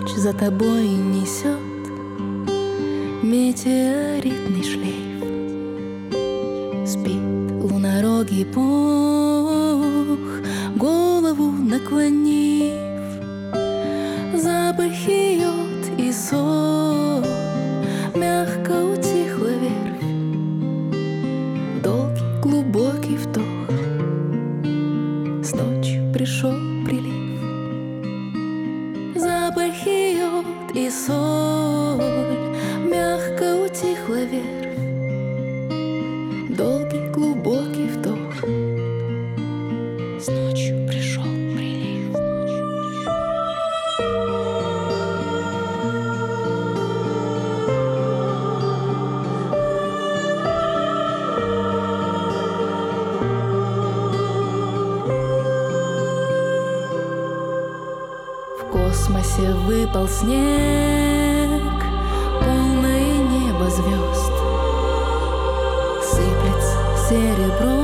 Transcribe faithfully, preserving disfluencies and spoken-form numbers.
ночь за тобой несет метеоритный шлейф. Спит лунорогий пух, голову наклонив. Запахи йод и соль, мягко утихла верфь. Долгий глубокий вдох, с ночью пришел прилив. Запахи йод и соль, мягко утихла верфь. Долгий глубокий вдох, с ночью пришел прилив. В космосе выпал снег, полное небо звезд. Сыплется серебро